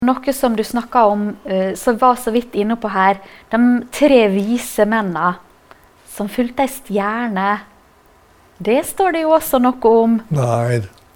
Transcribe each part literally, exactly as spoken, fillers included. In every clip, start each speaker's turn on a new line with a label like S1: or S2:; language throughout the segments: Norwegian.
S1: Noe som du snakket om, uh, som var så vidt inne på her, de tre vise mennene som fulgte en stjerne, det står det jo også noe om.
S2: Nei,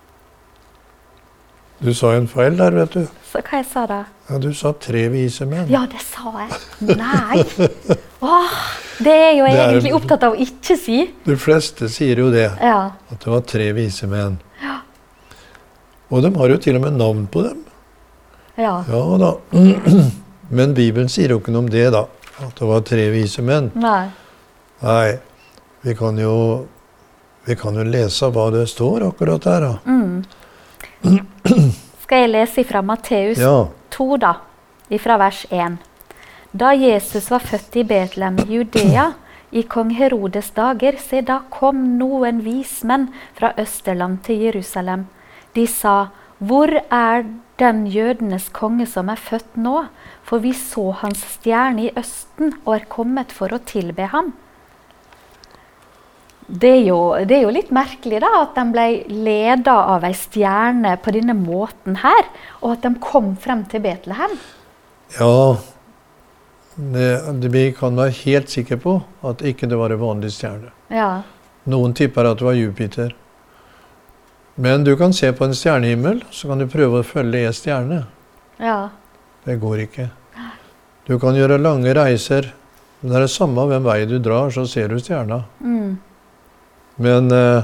S2: du sa en feil der, vet du.
S1: Så hva jeg sa da?
S2: Ja, du sa tre vise menn.
S1: Ja, det sa jeg. Nei. Åh, det er jo jeg
S2: Det er-
S1: egentlig opptatt av å ikke si.
S2: De fleste sier jo det,
S1: Ja.
S2: at det var tre vise menn.
S1: Ja.
S2: Og de har jo til og med navn på dem.
S1: Ja.
S2: Ja da. Men Bibelen sier jo ikke noe om det da, at det var tre vise menn.
S1: Nei.
S2: Nei, vi kan jo, vi kan jo lese hva det står akkurat der da.
S1: Mm. Skal jeg lese fra Matteus
S2: Ja,
S1: to da, fra vers en. Da Jesus var født i Betlehem i Judea, i kong Herodes dager, se da kom noen vismenn fra Østerland til Jerusalem. De sa, hvor er den jødenes konge som er født nå? For vi så hans stjerne i Østen og er kommet for å tilbe ham. Det er, jo, det er jo litt merkelig da, at de ble ledet av en stjerne på denne måten her, og at de kom frem til Betlehem.
S2: ja det, det, vi kan være helt sikre på at ikke det var en vanlig stjerne.
S1: Ja,
S2: Noen tipper at det var Jupiter. Men du kan se på en stjernehimmel, så kan du prøve å følge en stjerne.
S1: ja,
S2: Det går ikke. Du kan gjøre lange reiser, men det er det samme hvem vei du drar, så ser du stjerna.
S1: mm.
S2: Men eh,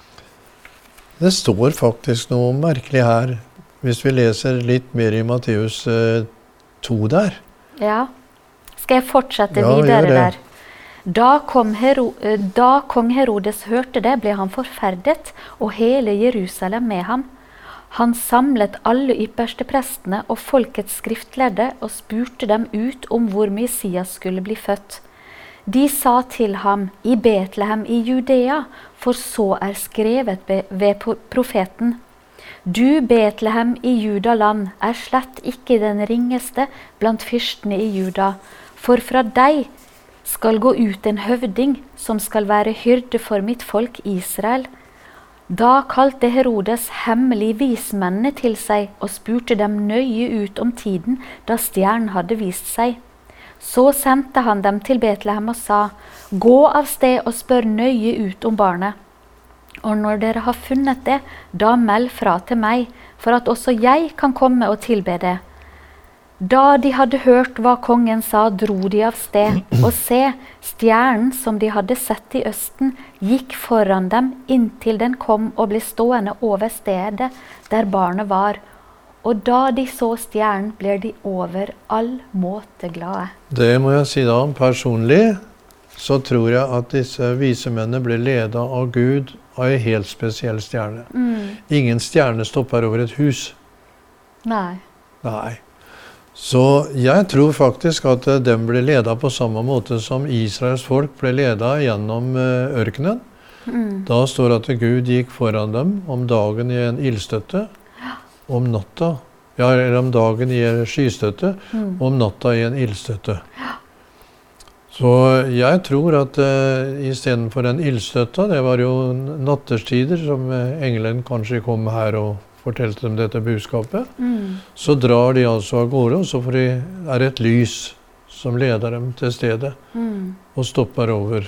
S2: det står faktisk noe merkelig her, hvis vi leser litt mer i Matteus eh, to der.
S1: ja. Skal jeg fortsette
S2: Ja, gjør
S1: videre
S2: det.
S1: der? Da, kom Hero, eh, da kong Herodes hørte det, ble han forferdet, og hele Jerusalem med ham. Han samlet alle ypperste prestene og folkets skriftlærde og spurte dem ut om hvor Messias skulle bli født. De sa til ham, i Betlehem i Judea, for så er skrevet ved, ved po- profeten. Du, Betlehem i Judaland, er slett ikke den ringeste blant fyrstene i Juda, for fra deg skal gå ut en høvding som skal være hyrde for mitt folk Israel. Da kalte Herodes hemmelig vismennene til seg og spurte dem nøye ut om tiden da stjernen hadde vist seg. Så sendte han dem til Betlehem og sa, gå av sted og spør nøye ut om barnet. Og når dere har funnet det, da meld fra til meg, for at også jeg kan komme og tilbe det. Da de hadde hørt hva kongen sa, dro de av sted, og se, stjernen som de hadde sett i Østen, gikk foran dem inntil den kom og ble stående over stedet der barnet var. Og da de så stjernen, ble de over all måte glade.
S2: Det må jeg si da, personlig så tror jeg at disse vise mennene ble ledet av Gud av en helt spesiell stjerne.
S1: Mm.
S2: Ingen stjerne stopper over et hus.
S1: Nei.
S2: Nei. Så jeg tror faktisk at eh, de ble ledet på samme måte som Israels folk ble ledet gjennom eh, ørkenen.
S1: Mm.
S2: Da står det at Gud gikk foran dem om dagen i en ildstøtte, om natta, ja, eller om dagen i en skystøtte,
S1: Mm.
S2: om natta i en ildstøtte. Så jeg tror at eh, i stedet for en ildstøtte, det var jo natterstider som eh, engelen kanskje kom her og fortalte dem dette budskapet,
S1: Mm.
S2: så drar de altså av gårde, og så får de, er det et lys som leder dem til stedet
S1: Mm.
S2: og stopper over.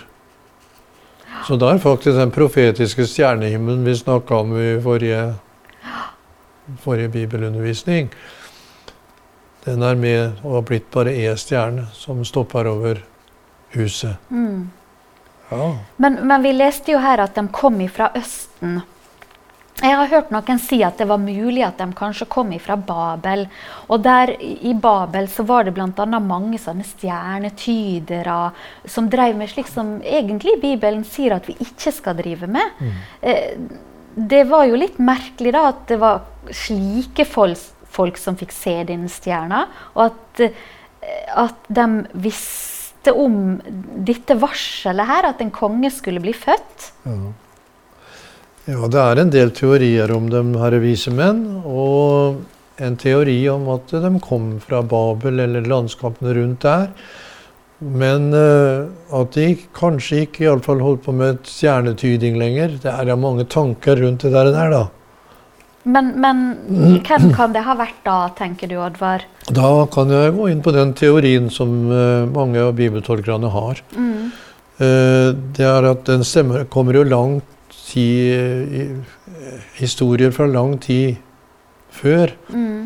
S2: Så det er faktisk den profetiske stjernehimmelen vi snakket om i forrige, forrige bibelundervisning. Den er med og har blitt bare en stjerne som stopper over huset.
S1: Mm.
S2: Ja.
S1: Men, men vi leste jo her at de kom ifra Østen. Jeg har hørt noen si at det var mulig at de kanskje kom ifra Babel. Og der i Babel så var det blant annet mange sånne stjernetydere som drev med slik som egentlig Bibelen sier at vi ikke skal drive med.
S2: Mm.
S1: Eh, det var jo litt merkelig da at det var slike folk, folk som fikk se denne stjerna, og at, eh, at de visste om dette varselet her, at en konge skulle bli født.
S2: Ja. Ja, det er en del teorier om de her vise menn, og en teori om at de kom fra Babel eller landskapene rundt der. Men uh, at de kanskje ikke i alle fall holdt på med et stjernetyding lenger, det er jo mange tanker rundt det der, der da.
S1: Men, men hvem kan det ha vært da, tenker du, Oddvar?
S2: Da kan jeg gå inn på den teorien som uh, mange av bibeltolkerne har. Mm. Uh, det er at den stemmer, kommer jo lang tid, uh, historier fra lang tid før. Mm.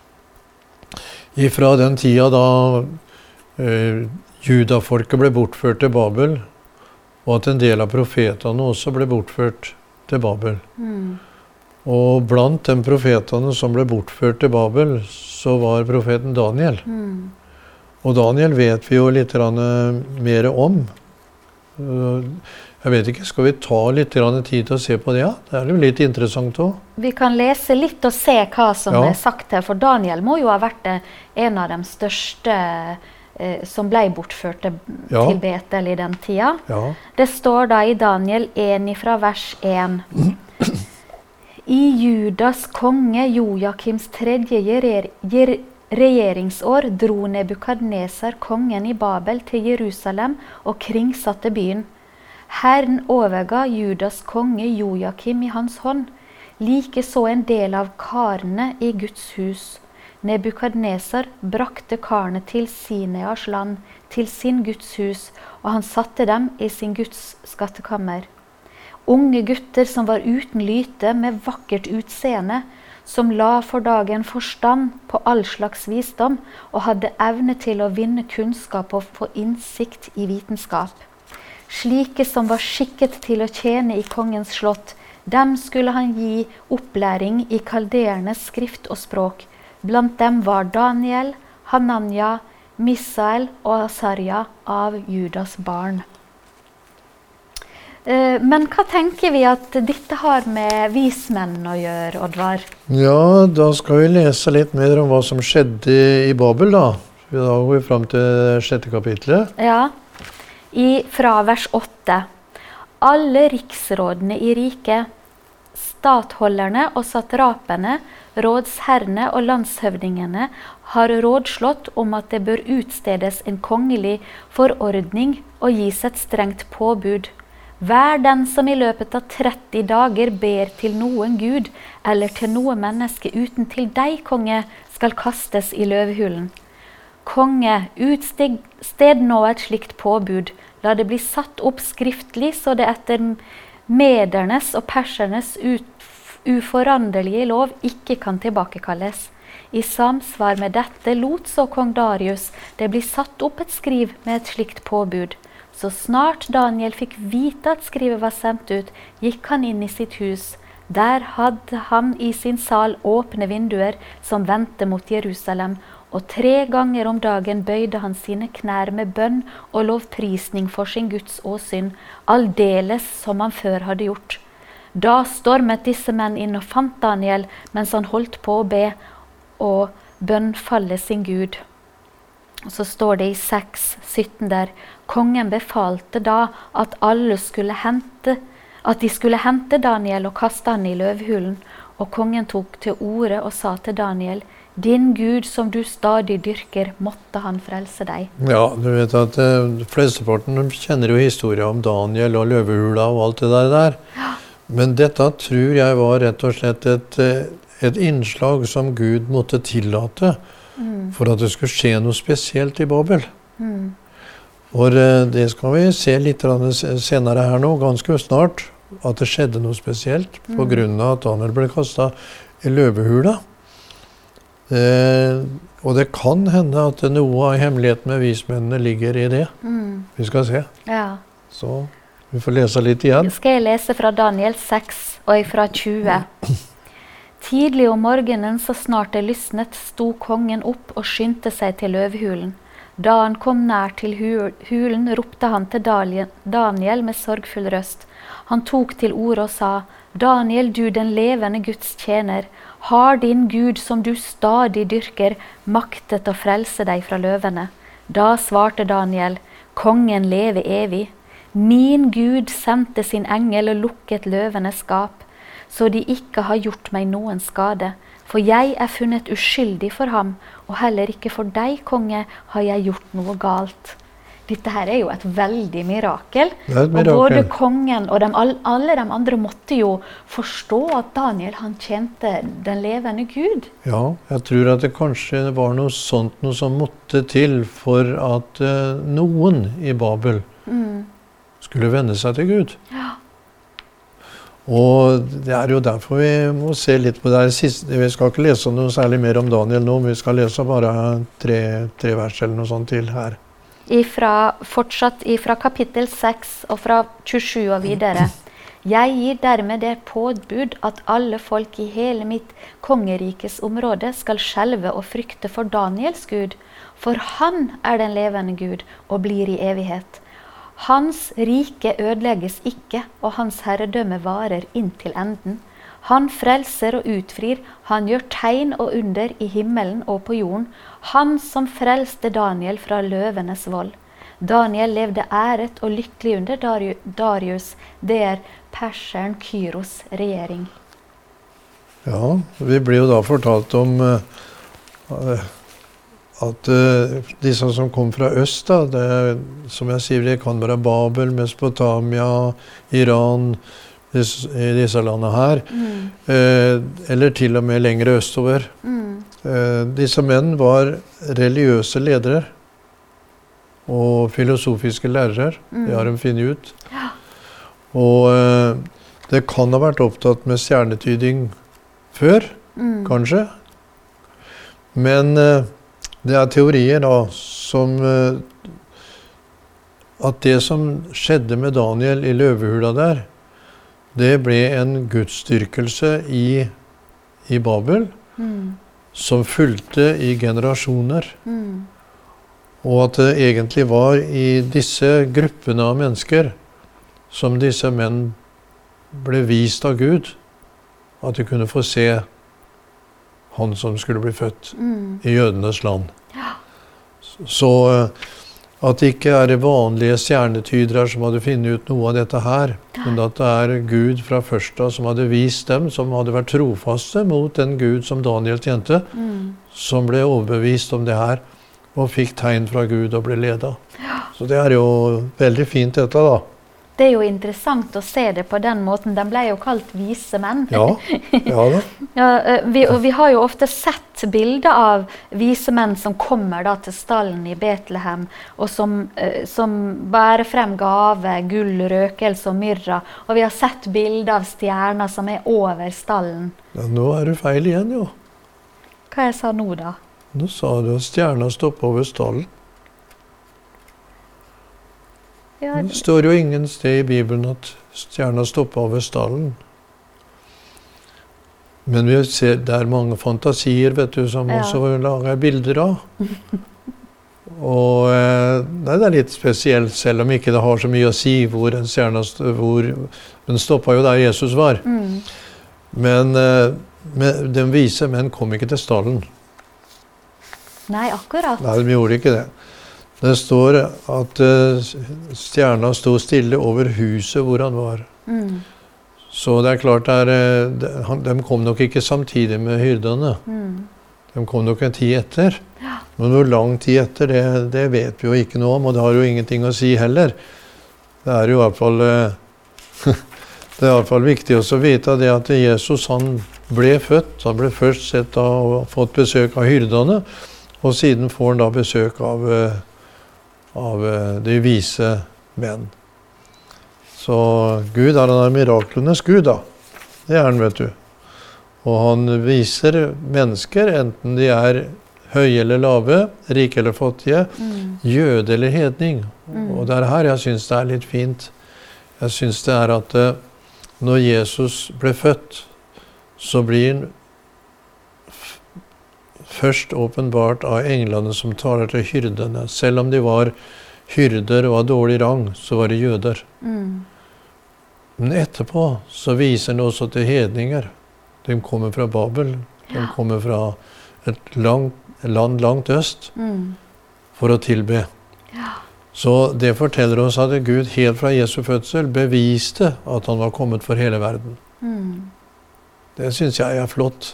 S2: Ifra den tida da uh, judafolket ble bortført til Babel, og at en del av profetene også ble bortført til Babel. Mm. Og blant de profetene som ble bortført til Babel, så var profeten Daniel. Mm. Og Daniel vet vi jo litt mer om. Jeg vet ikke, skal vi ta litt tid til å se på det? Ja, det er jo litt interessant også. Vi
S1: kan lese litt og se hva som ja. er sagt her, for Daniel må jo ha vært en av de største eh, som ble bortført til, ja. til Betel i den tida. Ja. Det står da i Daniel én fra vers én. I Judas konge Joakims tredje regjeringsår dro Nebukadnesar kongen i Babel til Jerusalem og kringsatte byen. Herren overga Judas konge Joakim i hans hånd, like så en del av karene i Guds hus. Nebukadnesar brakte karene til Sineas land, til sin Guds hus, og han satte dem i sin Guds skattekammer. Unge gutter som var uten lyte med vakkert utseende, som la for dagen forstand på all slags visdom og hadde evne til å vinne kunnskap og få innsikt i vitenskap. Slike som var skikket til å tjene i kongens slott, dem skulle han gi opplæring i kaldernes skrift og språk. Blant dem var Daniel, Hanania, Misael og Asarja av Judas barn. Men hva tenker vi at dette har med vismenn å gjøre, Oddvar?
S2: Ja, da skal vi lese litt mer om hva som skjedde i Babel, da. Da går vi frem til sjette kapitlet.
S1: Ja, i, fra vers åtte. Alle riksrådene i riket, statholderne og satrapene, rådsherrene og landshøvdingene har rådslått om at det bør utstedes en kongelig forordning og gis et strengt påbud. Hver den som i løpet av tretti dager ber til noen Gud eller til noe menneske uten til deg, konge, skal kastes i løvehulen. Konge, utsted nå et slikt påbud. La det bli satt opp skriftlig, så det etter medernes og persernes uforanderlige lov ikke kan tilbakekalles. I samsvar med dette lot så kong Darius det bli satt opp et skriv med et slikt påbud. Så snart Daniel fikk vite at skrivet var sendt ut, gikk han inn i sitt hus. Der hadde han i sin sal åpne vinduer som vendte mot Jerusalem, og tre ganger om dagen bøyde han sine knær med bønn og lovprisning for sin Guds åsyn, aldeles som han før hadde gjort. Da stormet disse menn inn og fant Daniel, mens han holdt på å be og bønnfalle sin Gud. Og så står det i seks sytten der, kongen befalte da at alle skulle hente, at de skulle hente Daniel og kaste han i løvhulen. Og kongen tok til orde og sa til Daniel, din Gud som du stadig dyrker, måtte han frelse deg.
S2: Ja, du vet at uh, flesteparten kjenner jo historien om Daniel og løvehula og alt det der der. Ja. Men dette tror jeg var rett og slett et, et innslag som Gud måtte tillate, Mm. for at det skulle skje noe spesielt i Babel. Mm. Og det skal vi se litt senere her nå, ganske snart, at det skjedde noe spesielt, mm. på grunn av at Daniel ble kastet i løvehula. Eh, og det kan hende at noe av hemmeligheten med vismennene ligger i det. Mm. Vi skal se. Ja. Så vi får lese litt igjen.
S1: Skal jeg lese fra Daniel seks og fra tjue? Tidlig om morgenen, så snart det lysnet, sto kongen opp og skyndte seg til løvhulen. Da han kom nær til hulen, ropte han til Daniel med sorgfull røst. Han tok til orde og sa, Daniel, du den levende Guds tjener, har din Gud som du stadig dyrker, maktet å frelse deg fra løvene? Da svarte Daniel, kongen leve evig. Min Gud sendte sin engel og lukket løvenes skap, så de ikke har gjort meg noen skade, for jeg er funnet uskyldig for ham, og heller ikke for deg, konge, har jeg gjort noe galt. Dette her er jo et veldig mirakel.
S2: Det er et mirakel.
S1: Og både kongen og de, alle de andre måtte jo forstå at Daniel han tjente den levende Gud.
S2: Ja, jeg tror at det kanskje var noe sånt noe som måtte til for at uh, noen i Babel
S1: Mm.
S2: skulle vende seg til Gud.
S1: Ja.
S2: Og det er jo derfor vi må se litt på det her siste. Vi skal ikke lese noe særlig mer om Daniel nå, men vi skal lese bare tre, tre vers eller noe sånt til her.
S1: Ifra, fortsatt fra kapittel seks og fra tjuesju og videre. Jeg gir dermed det påbud at alle folk i hele mitt kongerikes område skal skjelve og frykte for Daniels Gud, for han er den levende Gud og blir i evighet. Hans rike ødelegges ikke, og hans herredømme varer inntil enden. Han frelser og utfrir, han gjør tegn og under i himmelen og på jorden. Han som frelste Daniel fra løvenes vold. Daniel levde æret og lykkelig under Darius, det er perseren Kyros regjering.
S2: Ja, vi blir jo da fortalt om uh, at uh, disse som kom fra øst, da, det, som jeg sier, det kan være Babel, Mesopotamia, Iran, disse, i disse landene her, mm. uh, eller til og med lenger østover. Mm. Uh, disse menn var religiøse ledere og filosofiske lærere, mm. det har de funnet ut. Ja. Og uh, det kan ha vært opptatt med stjernetyding før, mm. kanskje. Men uh, det er teorier da, som uh, at det som skjedde med Daniel i løvehula der, det ble en gudsdyrkelse i, i Babel, mm. som fulgte i generasjoner. Mm. Og at det egentlig var i disse gruppene av mennesker som disse menn ble vist av Gud, at de kunne få se han som skulle bli født mm. i jødenes land. Ja. Så at det ikke er det vanlige stjernetydere som hadde funnet ut noe av dette her, ja. Men at det er Gud fra først av som hadde vist dem, som hadde vært trofaste mot den Gud som Daniel tjente, mm. som ble overbevist om det her, og fikk tegn fra Gud og ble ledet. Ja. Så det er jo veldig fint dette da.
S1: Det er jo interessant å se det på den måten. De ble jo kalt vise menn.
S2: Ja, ja da.
S1: Ja, vi, og vi har jo ofte sett bilder av vise menn som kommer da til stallen i Betlehem, og som, som bærer frem gave, gull, røkelse og myrra. Og vi har sett bilder av stjerner som er over stallen.
S2: Ja, nå er du feil igjen, jo.
S1: Hva jeg sa nå da?
S2: Nå sa du at stjerna stopper over stallen.
S1: Ja,
S2: det står jo ingen sted i Bibelen at stjerna stopper over stallen. Men vi ser, det er mange fantasier, vet du, som ja. Også lager bilder av. Og eh, det er litt spesielt, selv om ikke det har så mye å si hvor en stjerna, hvor den stoppet jo der Jesus var. Mm. Men, eh, men den vise menn kom ikke til stallen.
S1: Nei, akkurat.
S2: Nei, de gjorde ikke det. Det står at uh, stjerna stod stille over huset hvor han var. Mm. Så det er klart, der, de, han, de kom nok ikke samtidig med hyrdene. Mm. De kom nok en tid etter. Ja. Men hvor lang tid etter, det, det vet vi jo ikke noe om, og det har jo ingenting å si heller. Det er jo i hvert fall, uh, det er i hvert fall viktig også å vite det at Jesus han ble født. Han ble først sett av, og fått besøk av hyrdene, og siden får han da besøk av uh, av de vise menn. Så Gud er han miraklenes Gud da. Det er han, vet du. Og han viser mennesker, enten de er høye eller lave, rike eller fattige, mm. jøde eller hedning. Mm. Og det er her jeg synes det er litt fint. Jeg synes det er at når Jesus ble født, så blir han først åpenbart av englene som taler til hyrdene. Selv om de var hyrder og av dårlig rang, så var de jøder. Mm. Men etterpå så viser han også til hedninger. De kommer fra Babel. De kommer fra et langt, land langt øst mm. for å tilbe. Ja. Så det forteller oss at Gud helt fra Jesu fødsel beviste at han var kommet for hele verden. Mm. Det synes jeg er flott.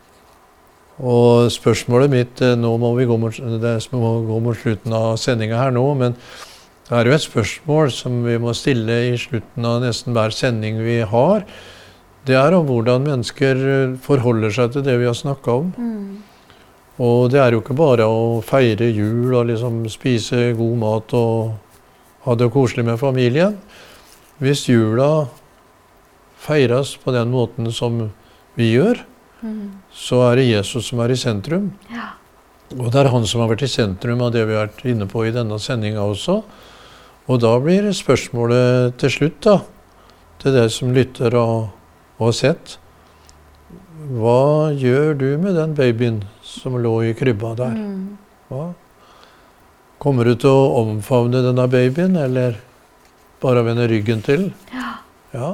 S2: Og spørsmålet mitt, nå må vi gå mot, det må gå mot slutten av sendingen her nå, men Det er jo et spørsmål som vi må stille i slutten av nesten hver sending vi har. Det er om hvordan mennesker forholder seg til det vi har snakket om.
S1: Mm.
S2: Og det er jo ikke bare å feire jul og liksom spise god mat og ha det koselig med familien. Hvis jula feires på den måten som vi gjør, mm. så er det Jesus som er i sentrum.
S1: Ja.
S2: Og det er han som har vært i sentrum av det vi har vært inne på i denne sendingen også. Og da blir spørsmålet til slutt da, til dere som lytter og, og har sett. Hva gjør du med den babyen som lå i krybba der?
S1: Mm.
S2: Hva? Kommer du til å omfavne denne babyen, eller bare vende ryggen til?
S1: Ja.
S2: Ja.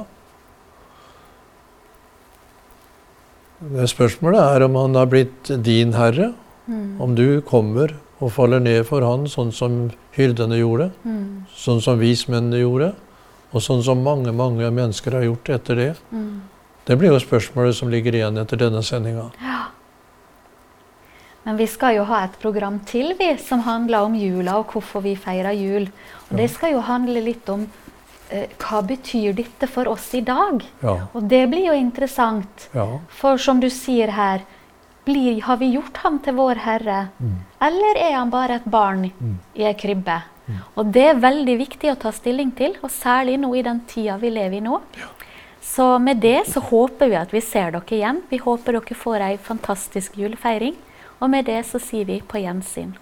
S2: Det spørsmålet er om han har blitt din herre, mm. om du kommer og faller ned for han, sånn som hyrdene gjorde, mm. sånn som vismennene gjorde, og sånn som mange, mange mennesker har gjort etter det. Mm. Det blir jo spørsmålet som ligger igjen etter denne sendingen.
S1: Ja. Men vi skal jo ha et program til, vi, som handler om jula og hvorfor vi feirer jul. Og det skal jo handle litt om eh, hva betyr dette for oss i dag?
S2: Ja.
S1: Og det blir jo interessant,
S2: ja.
S1: For som du sier her, Blir, har vi gjort ham til vår Herre, mm. eller er han bare et barn mm. i en krybbe? Mm. Og det er veldig viktig å ta stilling til, og særlig nå i den tida vi lever i nå. Ja. Så med det så håper vi at vi ser dere igjen. Vi håper dere får en fantastisk julefeiring, og med det så sier vi på gjensyn.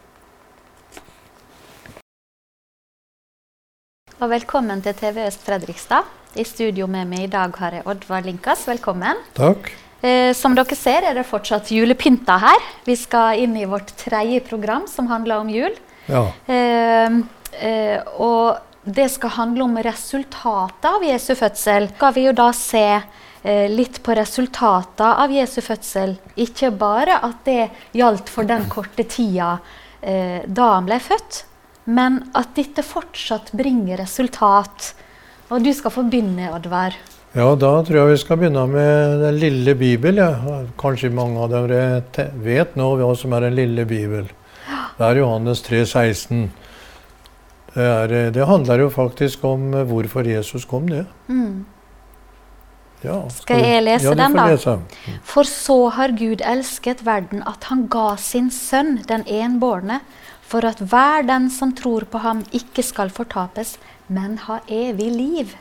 S1: Og velkommen til T V Øst Fredrikstad. I studio med meg i dag har jeg Oddvar Linkas. Velkommen.
S2: Takk.
S1: Eh, som dere ser er det fortsatt julepynta her. Vi skal inn i vårt tredje program som handler om jul.
S2: Ja.
S1: Eh, eh, og det skal handle om resultatet av Jesu fødsel. Skal vi jo da se eh, litt på resultatet av Jesu fødsel. Ikke bare at det gjaldt for den korte tida eh, da han ble født, men at dette fortsatt bringer resultat. Og du skal få begynne, Oddvar.
S2: Ja, da tror jeg vi skal begynne med den lille Bibel. Ja. Kanskje mange av dere vet nå hva som er den lille Bibel. Det er Johannes tre seksten. Det, er, det handler jo faktisk om hvorfor Jesus kom, det. Mm. Ja, skal,
S1: skal jeg lese
S2: ja,
S1: den da?
S2: Lese.
S1: For så har Gud elsket verden at han ga sin sønn, den enbårne, for at hver den som tror på ham ikke skal fortapes, men ha evig liv.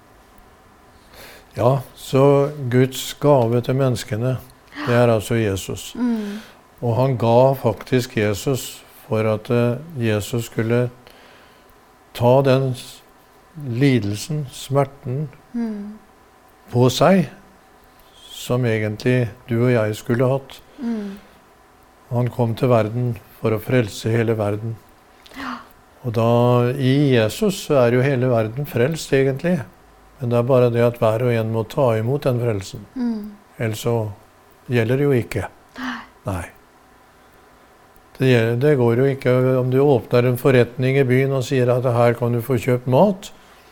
S2: Ja, så Guds gave til menneskene, det er altså Jesus. Mm. Og han ga faktisk Jesus for at uh, Jesus skulle ta den lidelsen, smerten, mm. på seg, som egentlig du og jeg skulle hatt. Mm. Han kom til verden for å frelse hele verden. Ja. Og da, i Jesus, så er jo hele verden frelst egentlig. Men det er bare det at hver og en må ta imot den frelsen. Mm. Ellers så gjelder det jo ikke. Nei. Det, gjelder, det går jo ikke om du åpner en forretning i byen og sier at her kan du få kjøpt mat.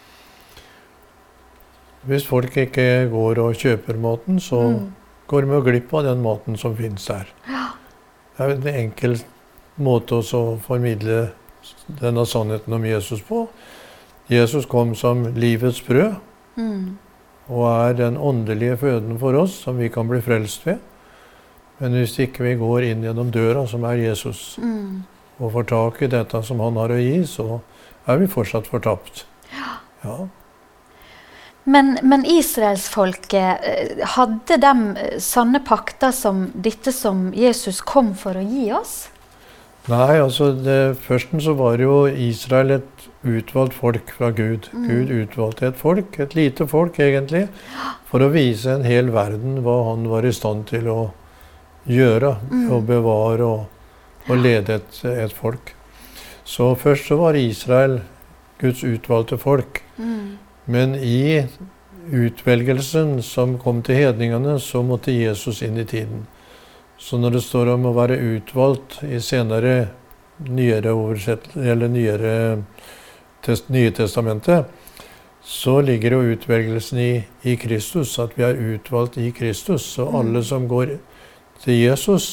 S2: Hvis folk ikke går og kjøper maten, så mm. går de glipp av den maten som finnes der. Ja. Det er en enkel måte å formidle denne sannheten om Jesus på. Jesus kom som livets brød, mm. og er den åndelige føden for oss som vi kan bli frelst ved. Men hvis ikke vi går inn gjennom døra som er Jesus, mm. og får tak i dette som han har å gi, så er vi fortsatt fortapt. Ja. Ja.
S1: Men, men Israelsfolket, hadde de sanne pakter som dette som Jesus kom for å gi oss?
S2: Nei, altså det, først så var jo Israel et utvalgt folk fra Gud. Mm. Gud utvalgte et folk, et lite folk egentlig, for å vise en hel verden hva han var i stand til å gjøre, mm. og bevare og, og lede et, et folk. Så først så var Israel Guds utvalgte folk. Mm. Men i utvelgelsen som kom til hedningene, så måtte Jesus inn i tiden. Så når det står om å være utvalgt i senere nyere oversettelse, eller nyere test, nye testamentet, så ligger jo utvelgelsen i, i Kristus, at vi er utvalgt i Kristus. Så mm. alle som går til Jesus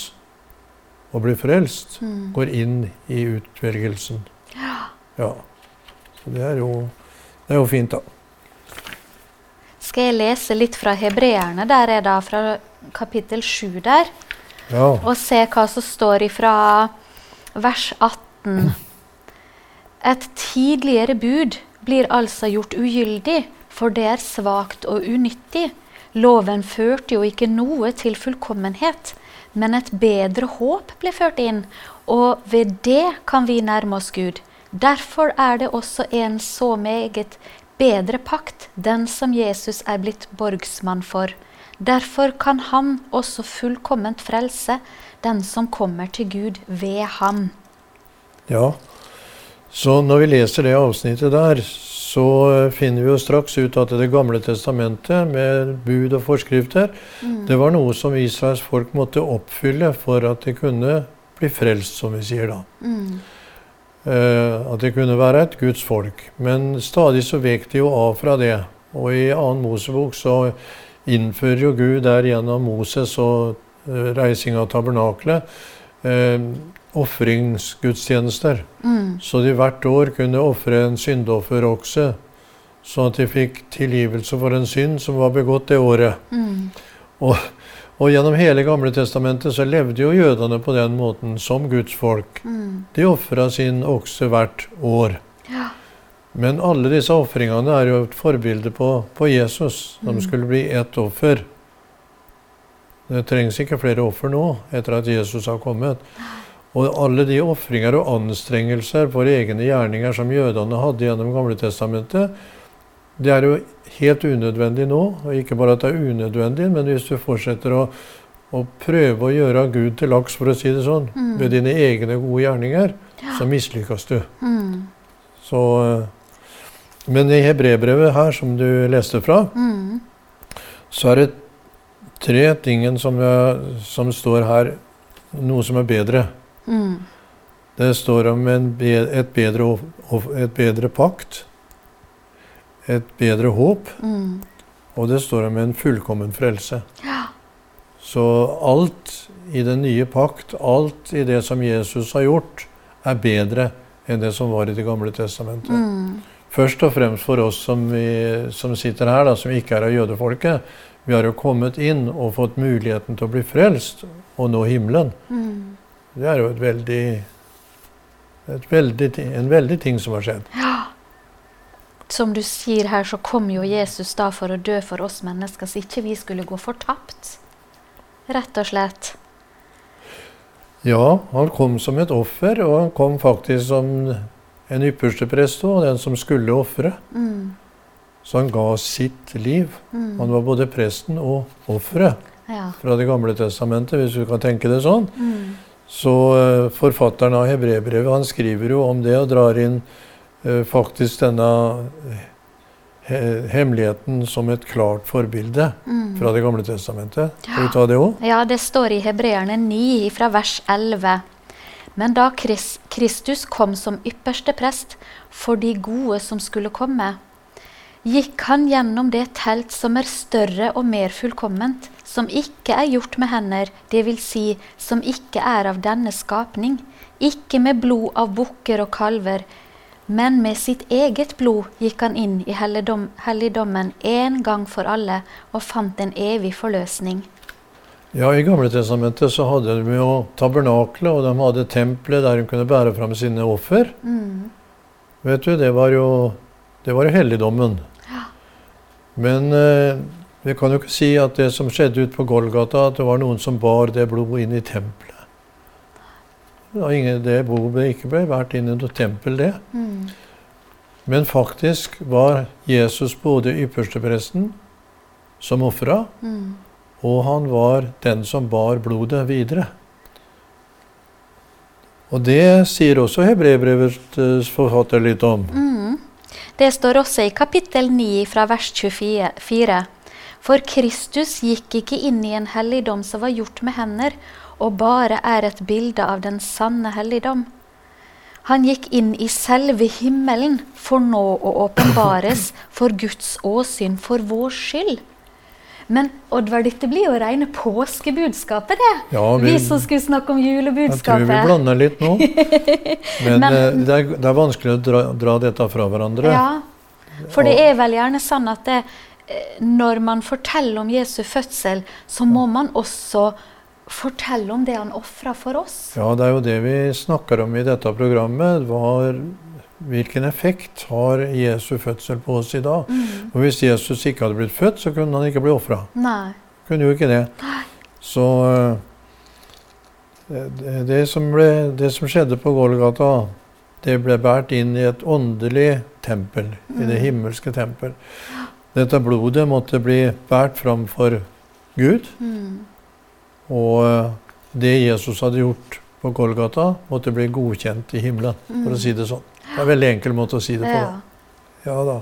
S2: og blir frelst, mm. går inn i utvelgelsen. Ja. Ja. Så det er jo, det er jo fint da.
S1: Skal jeg lese litt fra Hebreerne, der er da fra kapittel sju der,
S2: Ja.
S1: og se hva som står ifra vers atten. Et tidligere bud blir altså gjort ugyldig, for det er svagt og unyttig. Loven førte jo ikke noe til fullkommenhet, men et bedre håp ble ført inn, og ved det kan vi nærme oss Gud. Derfor er det også en så meget bedre pakt, den som Jesus er blitt borgsmann for. Derfor kan han også fullkomment frelse den som kommer til Gud ved ham.
S2: Ja, så når vi leser det avsnittet der, så finner vi jo straks ut at det gamle testamentet med bud og forskrifter, mm. det var noe som Israels folk måtte oppfylle for at de kunne bli frelst, som vi sier da. Mm. Uh, at det kunne være et Guds folk. Men stadig så vek de jo av fra det. Og i annen Mosebok så innfører jo Gud der gjennom Moses og uh, reising av tabernaklet uh, offringsgudstjenester. Mm. Så de hvert år kunne offre en syndofferokse, så at de fikk tilgivelse for en synd som var begått det året. Mm. Og Og gjennom hele Gamle testamentet så levde jo jødene på den måten som Guds folk. Mm. De offret sin okse hvert år. Ja. Men alle disse offringene er jo et forbilde på, på Jesus, som mm. skulle bli ett offer. Det trengs ikke flere offer nå, etter at Jesus har kommet. Og alle de offringer og anstrengelser for egne gjerninger som jødene hadde gjennom Gamle testamentet, det er jo helt unødvendig nå, og ikke bare at det er unødvendig, men hvis du fortsetter å, å prøve å gjøre Gud til laks, for å si det sånn, mm. ved dine egne gode gjerninger, ja. Så mislykkes du. Mm. Så, men i Hebreerbrevet her, som du leste fra, mm. så er det tre tingen som, jeg, som står her, noe som er bedre. Mm. Det står om en be, et, bedre, et bedre pakt, et bedre håp, mm. og det står om en fullkommen frelse. Ja. Så alt i den nye pakt, alt i det som Jesus har gjort, er bedre enn det som var i det gamle testamentet. Mm. Først og fremst for oss som, vi, som sitter her, da, som ikke er av jødefolket, vi har jo kommet inn og fått muligheten til å bli frelst og nå himmelen. Mm. Det er jo et veldig, et veldig, en veldig ting som har skjedd.
S1: Ja. Som du sier her, så kom jo Jesus da for å dø for oss mennesker, så ikke vi skulle gå fortapt. Rett og slett.
S2: Ja, han kom som et offer, og han kom faktisk som en ypperste prest, og den som skulle offre. Mm. Så han ga sitt liv. Mm. Han var både presten og offeret ja. Fra det gamle testamentet, hvis du kan tenke det sånn. Mm. Så uh, forfatteren av Hebreerbrevet, han skriver jo om det og drar inn faktisk denne hemmeligheten som et klart forbilde mm. fra det gamle testamentet. Skal vi ta det også?
S1: Ja, det står i Hebreerne ni fra vers elleve. Men da Kristus kom som ypperste prest for de gode som skulle komme, gikk han gjennom det telt som er større og mer fullkomment, som ikke er gjort med hender, det vil si som ikke er av denne skapning, ikke med blod av bukker og kalver, men med sitt eget blod gikk han inn i helligdom, helligdommen en gang for alle og fant en evig forløsning.
S2: Ja, i Gamle testamentet så hadde de jo tabernaklet, og de hadde tempelet der de kunne bære frem sine offer. Mm. Vet du, det var jo, det var jo helligdommen. Ja. Men eh, vi kan jo ikke si at det som skjedde ut på Golgata, at det var noen som bar det blodet inn i tempelet. Ja, ingen, det blodet ikke ble vært inn i noe tempel, det. Mm. Men faktisk var Jesus både ypperstepresten som offra, mm. og han var den som bar blodet videre. Og det sier også Hebreerbrevets forfatter litt om.
S1: Mm. Det står også i kapittel ni fra vers tjuefire. For Kristus gikk ikke inn i en helligdom som var gjort med hender, og bare er et bilde av den sanne helligdom. Han gikk inn i selve himmelen for nå å åpenbares for Guds åsyn for vår skyld. Men Oddvar, dette blir jo rene påskebudskapet, det.
S2: Ja,
S1: vi, vi som skulle snakke om julebudskapet.
S2: Jeg tror vi blander litt nå. Men, Men eh, det, er, det er vanskelig å dra, dra dette fra hverandre.
S1: Ja, for det er vel gjerne sånn at det, når man forteller om Jesu fødsel, så må man også fortelle om det han offret for oss. Ja,
S2: det er jo det vi snakker om i dette programmet. Var, hvilken effekt har Jesu fødsel på oss i dag? Mm. Og hvis Jesus ikke hadde blitt født, så kunne han ikke bli offret.
S1: Nei.
S2: Kunne jo ikke det.
S1: Nei.
S2: Så det, det, som ble, det som skjedde på Golgata, det ble båret inn i et åndelig tempel, mm. i det himmelske tempel. Dette blodet måtte bli båret fram for Gud. Mm. Og det Jesus hadde gjort på Golgata, måtte bli godkjent i himmelen, mm. for å si det sånn. Det er en veldig enkel måte å si det på.
S1: Ja.
S2: Ja da.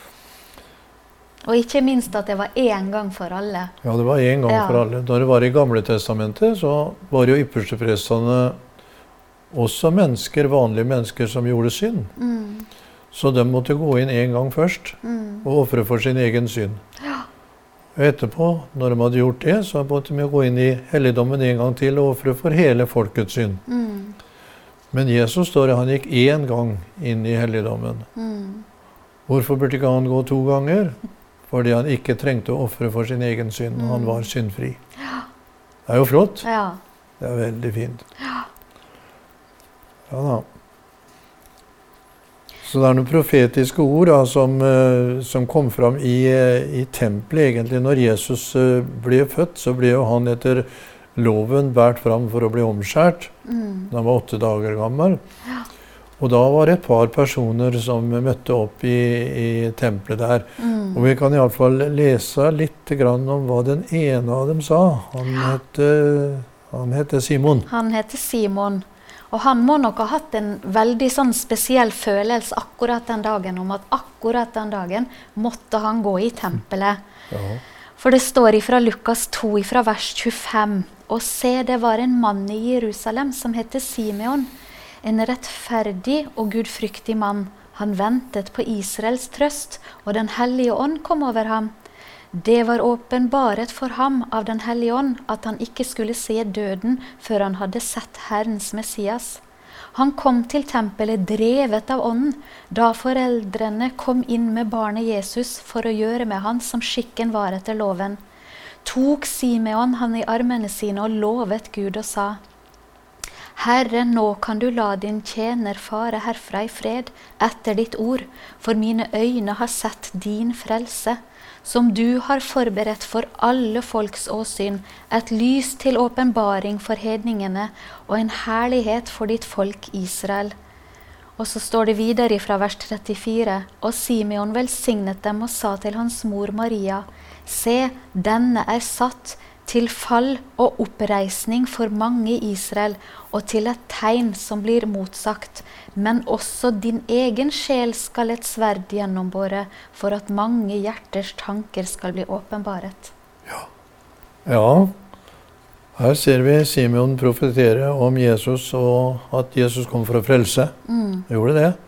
S1: Og ikke minst at det var én gang for alle.
S2: Ja, det var én gang ja. for alle. Da det var i Gamle Testamentet, så var jo yppersteprestene også mennesker, vanlige mennesker som gjorde synd. Mm. Så de måtte gå inn en gang først, mm. og offre for sin egen synd.
S1: Ja.
S2: Og etterpå, når de hadde gjort det, så måtte de gå inn i helligdommen en gang til og offre for hele folkets synd. Mm. Men Jesus står, han gikk én gang inn i helligdommen. Mm. Hvorfor burde ikke han gå to ganger? Fordi han ikke trengte å offre for sin egen synd. Mm. Han var syndfri.
S1: Ja.
S2: Det er jo flott.
S1: Ja.
S2: Det er veldig fint.
S1: Ja.
S2: Ja da. Så det er noen profetiske ord da, som, uh, som kom fram i, uh, i tempelet egentlig. Når Jesus uh, ble født, så ble jo han etter loven båret fram for å bli omskjært. Mm. Da han var åtte dager gammel.
S1: Ja.
S2: Og da var det et par personer som møtte opp i, i tempelet der. Mm. Og vi kan i alle fall lese litt grann om hva den ene av dem sa. Han, ja. hette, han hette Simon.
S1: Han hette Simon. Og han må nok ha hatt en veldig sånn spesiell følelse akkurat den dagen, om at akkurat den dagen måtte han gå i tempelet.
S2: Ja.
S1: For det står ifra Lukas to, ifra vers tjuefem, og se, det var en mann i Jerusalem som hette Simeon, en rettferdig og gudfryktig mann. Han ventet på Israels trøst, og den hellige ånd kom over ham. Det var åpenbaret for ham av den hellige ånd at han ikke skulle se døden før han hadde sett Herrens Messias. Han kom til tempelet drevet av ånden, da foreldrene kom inn med barnet Jesus for å gjøre med han som skikken var etter loven. Tok Simeon han i armene sine og lovet Gud og sa: Herre, nå kan du la din tjener fare herfra i fred etter ditt ord, for mine øyne har sett din frelse, som du har forberedt for alle folks åsyn, et lys til åpenbaring for hedningene, og en herlighet for ditt folk Israel. Og så står det videre fra vers trettifire, og Simeon velsignet dem og sa til hans mor Maria: Se, denne er satt til fall og oppreisning for mange i Israel, og til et tegn som blir motsagt. Men også din egen sjel skal et sverd gjennombore, for at mange hjerters tanker skal bli åpenbaret.
S2: Ja. Ja, her ser vi Simeon profetere om Jesus, og at Jesus kom for å frelse.
S1: Mm.
S2: Gjorde det.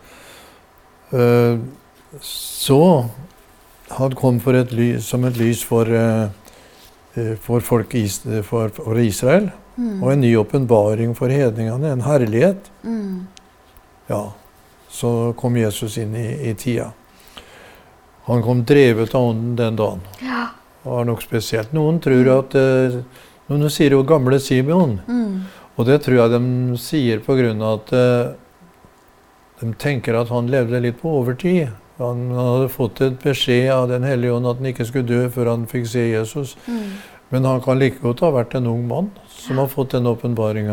S2: Uh, så han kom for et lys, som et lys for uh, for folk for, for Israel, mm. og en ny åpenbaring for hedningene, en herlighet.
S1: Mm.
S2: Ja, så kom Jesus inn i, i tida. Han kom drevet av ånden den dagen.
S1: Ja.
S2: Det var nok spesielt. Noen tror at, eh, noen sier jo gamle Simeon,
S1: mm.
S2: og det tror jeg de sier på grunn av at eh, de tenker at han levde litt på overtid. Han hadde fått et beskjed av den hellige ånd at han ikke skulle dø før han fikk se Jesus.
S1: Mm.
S2: Men han kan like godt ha vært en ung mann som har fått den åpenbaringen.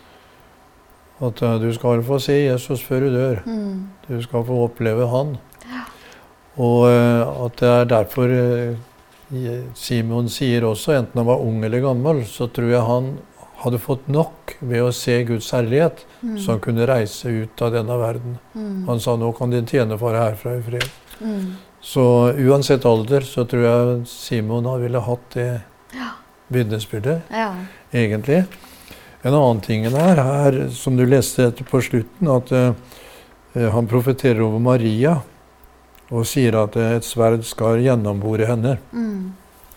S2: At uh, du skal få se Jesus før du dør.
S1: Mm.
S2: Du skal få oppleve han.
S1: Ja.
S2: Og uh, at det er derfor uh, Simon sier også, enten han var ung eller gammel, så tror jeg han hadde fått nok ved å se Guds herlighet, mm. så han kunne reise ut av denne verden.
S1: Mm.
S2: Han sa, nå kan din tjener fare herfra i fred.
S1: Mm.
S2: Så uansett alder, så tror jeg Simon har ville hatt det
S1: ja.
S2: vitnesbyrdet,
S1: ja.
S2: egentlig. En annen ting er her, som du leste etter på slutten, at uh, han profeterer over Maria, og sier at uh, et sverd skal gjennombore henne.
S1: Mm.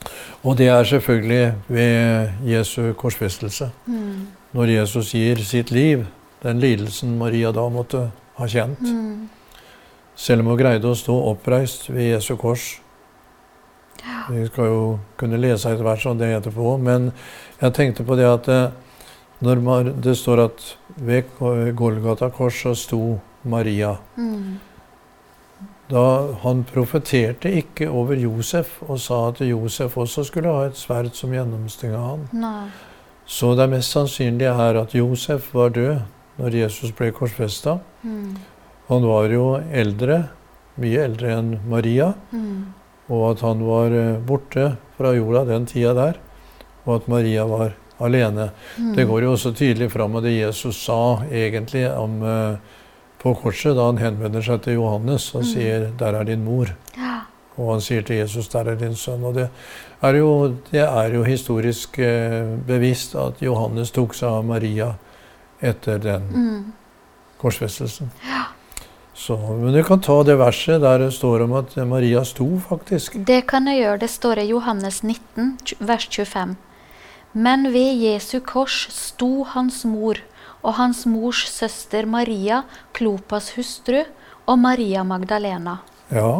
S2: Og det er selvfølgelig ved Jesu korsfestelse.
S1: Mm.
S2: Når Jesus gir sitt liv, den lidelsen Maria da måtte ha kjent.
S1: Mm.
S2: Selv om hun greide å stå oppreist ved Jesu kors. Vi skal jo kunne lese et vers om det etterpå, men jeg tenkte på det at det, når det står at ved Golgata kors så sto Maria.
S1: Mm.
S2: Da han profeterte ikke over Josef og sa at Josef også skulle ha et sverd som gjennomstinget han.
S1: Nei.
S2: Så det mest sannsynlige er at Josef var død når Jesus ble korsfestet.
S1: Mm.
S2: Han var jo eldre, mye eldre enn Maria,
S1: Mm.
S2: og at han var borte fra jorda den tida der, og at Maria var alene.
S1: Mm.
S2: Det går jo også tydelig fram av det Jesus sa egentlig om, uh, på korset, da han henvender seg til Johannes og
S1: Mm.
S2: sier, der er din mor.
S1: Ja.
S2: Og han sier til Jesus, der er din sønn. Og det er jo, det er jo historisk uh, bevisst at Johannes tok seg av Maria etter den
S1: Mm.
S2: korsfestelsen. Ja. Så, men du kan ta det verset der det står om at Maria sto faktisk.
S1: Det kan jeg gjøre. Det står i Johannes nitten, vers tjuefem. Men ved Jesu kors sto hans mor og hans mors søster Maria, Klopas hustru, og Maria Magdalena.
S2: Ja.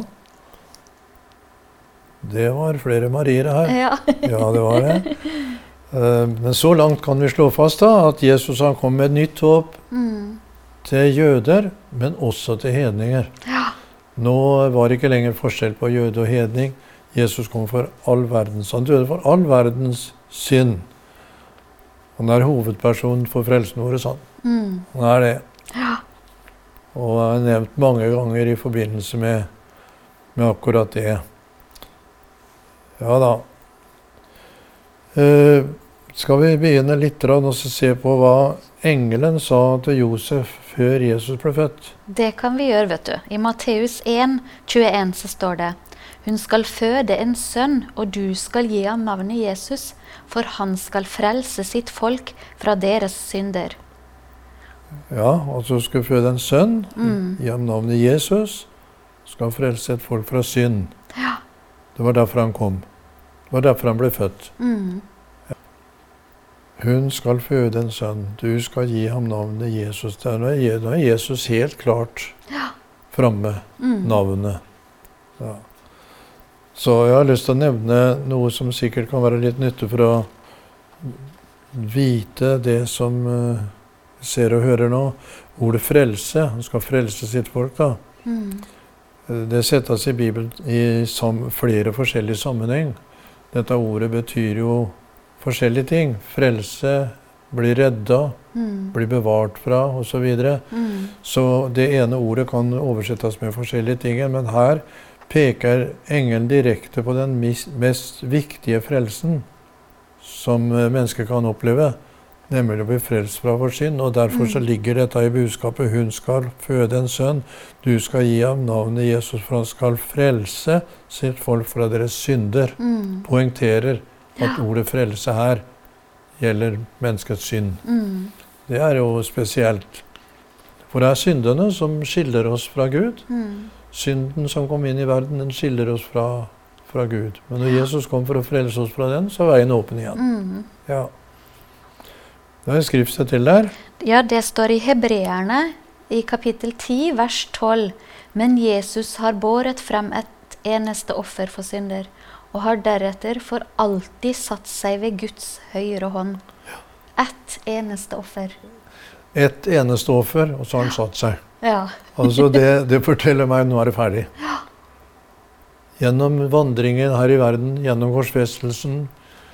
S2: Det var flere Marier her.
S1: Ja.
S2: Ja, det var det. Men så langt kan vi slå fast da, at Jesus han kom med et nytt håp
S1: Mm.
S2: til jøder, men også til hedninger.
S1: Ja.
S2: Nå var det ikke lenger forskjell på jøde og hedning. Jesus kom for all verdens. Han døde for all verdens synd. Han er hovedpersonen for frelsen vår, sånn.
S1: Mm.
S2: Han er det.
S1: Ja.
S2: Og han er nevnt mange ganger i forbindelse med, med akkurat det. Ja da. Uh, skal vi begynne litt og se på hva engelen sa til Josef før Jesus ble født?
S1: Det kan vi gjøre, vet du. I Matteus en, tjueen så står det: Hun skal føde en sønn, og du skal gi ham navnet Jesus, for han skal frelse sitt folk fra deres synder.
S2: Ja, altså skal føde en sønn,
S1: Mm.
S2: gi ham navnet Jesus, skal frelse et folk fra synd.
S1: Ja.
S2: Det var derfor han kom. Det var derfor han ble født.
S1: Mm.
S2: Hun skal føde en sønn, du skal gi ham navnet Jesus. Da er Jesus helt klart
S1: Ja.
S2: framme,
S1: Mm.
S2: navnet. Ja. Så jeg har lyst til å nevne noe som sikkert kan være litt nyttig for å vite det som uh, ser og hører nå. Ordet frelse, han skal frelse sitt folk da.
S1: Mm.
S2: Det settes i Bibelen i sam, flere forskjellige sammenheng. Dette ordet betyr jo forskjellige ting. Frelse, bli redda,
S1: Mm.
S2: bli bevart fra, og så videre.
S1: Mm.
S2: Så det ene ordet kan oversettes med forskjellige ting, men her peker engelen direkte på den mis, mest viktige frelsen som mennesker kan oppleve, nemlig å bli frelst fra vår synd. Og derfor så ligger dette i budskapet: hun skal føde en sønn, du skal gi ham navnet Jesus, for han skal frelse sitt folk fra deres synder.
S1: Mm.
S2: Poengterer at ordet frelse her gjelder menneskets synd.
S1: Mm.
S2: Det er jo spesielt. For det er syndene som skiller oss fra Gud.
S1: Mm.
S2: Synden som kom inn i verden, den skiller oss fra, fra Gud. Men når Jesus kom for å frelse oss fra den, så er veien åpen igjen.
S1: Mm.
S2: Ja. Det er en skriftsted til der.
S1: Ja, det står i Hebreerne i kapittel ti, vers tolv. Men Jesus har båret frem et eneste offer for synder, og har deretter for alltid satt seg ved Guds høyre hånd. Et eneste offer.
S2: Et eneste offer, og så har han satt seg.
S1: Ja.
S2: Altså det, det forteller meg, nå er det ferdig. Gjennom vandringen her i verden, gjennom korsfestelsen,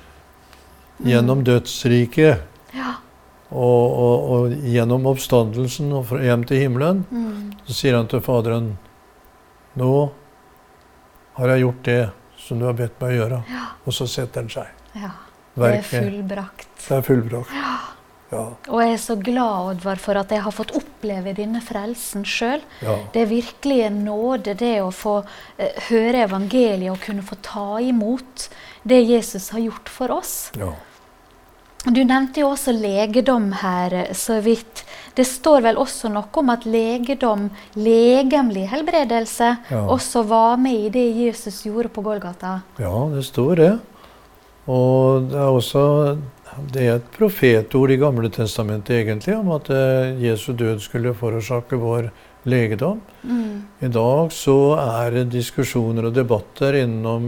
S2: gjennom dødsriket,
S1: Ja.
S2: og, og, og gjennom oppstandelsen og hjem til himmelen,
S1: Mm.
S2: så sier han til Faderen: nå har jeg gjort det som du har bedt meg å gjøre.
S1: Ja.
S2: Og så setter han seg.
S1: Ja. Det er
S2: Verket,
S1: fullbrakt.
S2: det er fullbrakt. Ja,
S1: Og jeg er så glad, Oddvar, for at jeg har fått oppleve denne frelsen selv.
S2: ja.
S1: Det er virkelig en nåde, det å få eh, høre evangeliet og kunne få ta imot det Jesus har gjort for oss.
S2: ja.
S1: Du nevnte jo også legedom her, eh, så vidt. Det står vel også noe om at legedom, legemlig helbredelse,
S2: Ja.
S1: også var med i det Jesus gjorde på Golgata.
S2: Ja, det står det. Og det er også det er et profetord i Gamle testamentet egentlig, om at eh, Jesu død skulle forårsake vår legedom.
S1: Mm.
S2: I dag så er det diskusjoner og debatter innom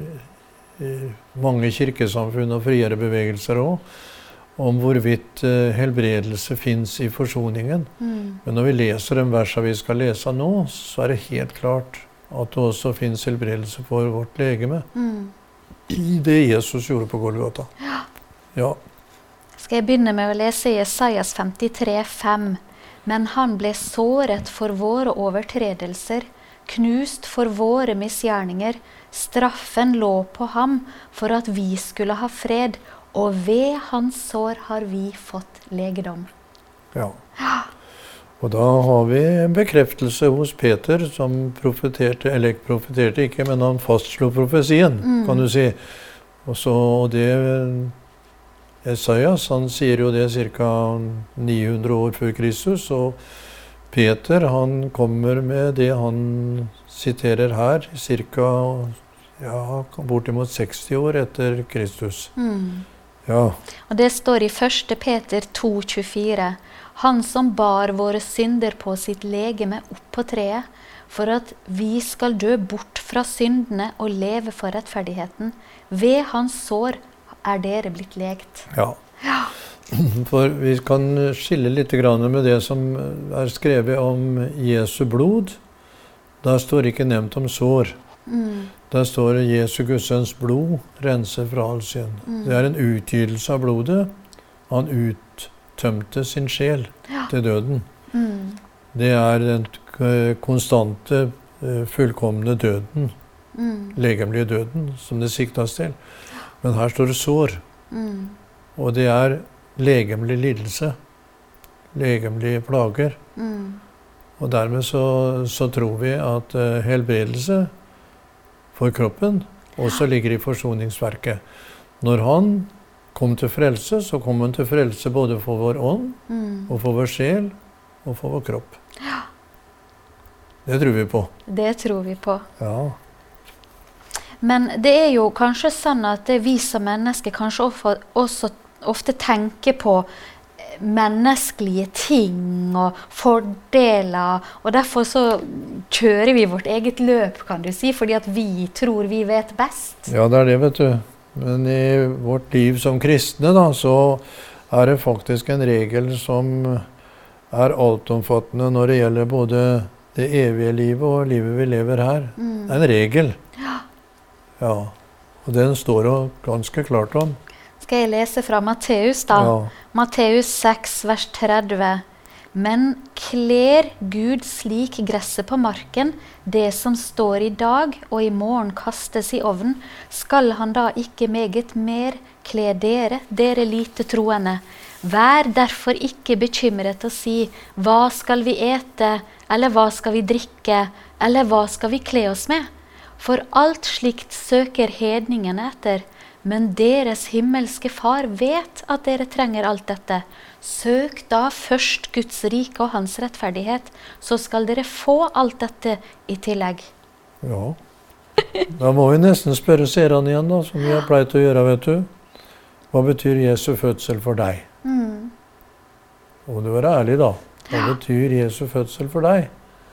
S2: eh, mange kirkesamfunn og friere bevegelser også, om hvorvidt eh, helbredelse finnes i forsoningen.
S1: Mm.
S2: Men når vi leser den versen vi skal lese nå, så er det helt klart at det også finnes helbredelse for vårt legeme.
S1: Mm.
S2: I det Jesus gjorde på Golgata.
S1: Ja.
S2: Ja.
S1: Skal jeg begynne med å lese Jesajas femtitre fem. Men han ble såret for våre overtredelser, knust for våre misgjerninger. Straffen lå på ham for at vi skulle ha fred, og ved hans sår har vi fått legedom.
S2: Ja. Og da har vi en bekreftelse hos Peter, som profeterte, eller profeterte ikke, men han fastslo profesien,
S1: Mm.
S2: kan du si. Og så og det Esaias, han sier jo det ca. ni hundre år før Kristus, og Peter, han kommer med det han siterer her, ca. Ja, bortimot seksti år etter Kristus.
S1: Mm.
S2: Ja.
S1: Og det står i første Peter to tjuefire. Han som bar våre synder på sitt legeme opp på treet, for at vi skal dø bort fra syndene og leve for rettferdigheten. Ved hans sår er dere blitt legt.
S2: Ja. For vi kan skille litt grann med det som er skrevet om Jesu blod. Der står ikke nevnt om sår.
S1: Mm.
S2: Der står Jesu Guds blod renser fra all synd.
S1: Mm.
S2: Det er en utgytelse av blodet. Han uttømte sin sjel
S1: Ja.
S2: til døden.
S1: Mm.
S2: Det er den k- konstante, eh, fullkomne døden,
S1: Mm.
S2: legemlige døden, som det siktas til. Men her står det sår,
S1: Mm.
S2: og det er legemlig lidelse, legemlige plager.
S1: Mm.
S2: Og dermed så, så tror vi at eh, helbredelse for kroppen også ligger i forsoningsverket. Når han kom til frelse, så kom han til frelse både for vår ånd,
S1: Mm.
S2: og for vår sjel, og for vår kropp. Det tror vi på.
S1: Det tror vi på.
S2: Ja.
S1: Men det er jo kanskje sånn at det vi som mennesker kanskje ofte, også ofte tenker på menneskelige ting og fordeler, og derfor så kjører vi vårt eget løp, kan du si, fordi at vi tror vi vet best.
S2: Ja, det er det, vet du. Men i vårt liv som kristne, da, så er det faktisk en regel som er altomfattende når det gjelder både det evige livet og livet vi lever her.
S1: Mm.
S2: Det er en regel.
S1: Ja.
S2: Ja. Og den står jo ganske klart om.
S1: Skal jeg lese fra Matteus da?
S2: Ja.
S1: Matteus seks, vers tretti. Men kler Gud slik gresset på marken, det som står i dag og i morgen kastes i ovnen, skal han da ikke meget mer kle dere, dere lite troende. Vær derfor ikke bekymret og si, hva skal vi ete, eller hva skal vi drikke, eller hva skal vi kle oss med? For alt slikt søker hedningene etter, men deres himmelske far vet at dere trenger alt dette. Søk da først Guds rike og hans rettferdighet, så skal dere få alt dette i tillegg.
S2: Ja. Da må vi nesten spørre seerne igjen, da, som vi har pleid å gjøre, vet du. Hva betyr Jesu fødsel for deg?
S1: Mm.
S2: Og må du være ærlig, da. Hva betyr Jesu fødsel for deg?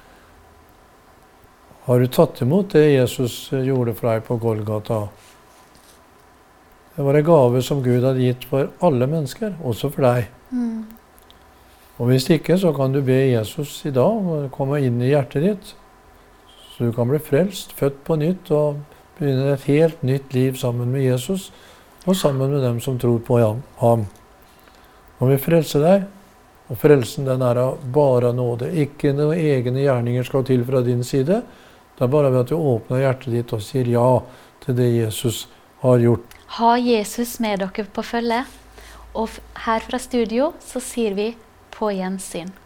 S2: Har du tatt imot det Jesus gjorde for deg på Golgata? Det var en gave som Gud hadde gitt for alle mennesker, også for deg.
S1: Mm.
S2: Og hvis ikke, så kan du be Jesus i dag og komme inn i hjertet ditt. Så du kan bli frelst, født på nytt og begynne et helt nytt liv sammen med Jesus og sammen med dem som tror på ham. Og vi frelser deg, og frelsen den er av bare nåde. Ikke noen egne gjerninger skal til fra din side. Det er bare ved at du åpner hjertet ditt og sier ja til det Jesus har gjort.
S1: Ha Jesus med dere på følge, og her fra studio så sier vi på gjensyn.